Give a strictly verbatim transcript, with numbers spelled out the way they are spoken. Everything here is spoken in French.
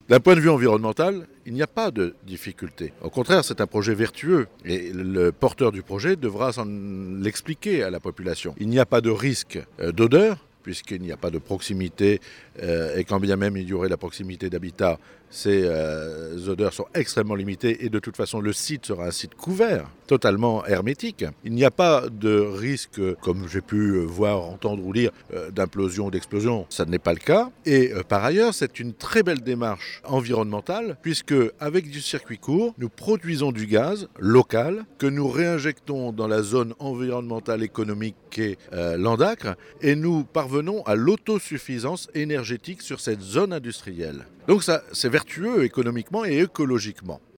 D'un point de vue environnemental, il n'y a pas de difficulté. Au contraire, c'est un projet vertueux et le porteur du projet devra s'en l'expliquer à la population. Il n'y a pas de risque euh, d'odeur, puisqu'il n'y a pas de proximité, euh, et quand bien même il y aurait la proximité d'habitat, ces euh, odeurs sont extrêmement limitées et de toute façon le site sera un site couvert, totalement hermétique. Il n'y a pas de risque, comme j'ai pu voir, entendre ou lire, euh, d'implosion ou d'explosion. Ça n'est pas le cas. Et euh, par ailleurs, c'est une très belle démarche environnementale, puisque avec du circuit court, nous produisons du gaz local que nous réinjectons dans la zone environnementale économique qu'est euh, Landacre, et nous parvenons à l'autosuffisance énergétique sur cette zone industrielle. Donc ça, c'est vertueux économiquement et écologiquement.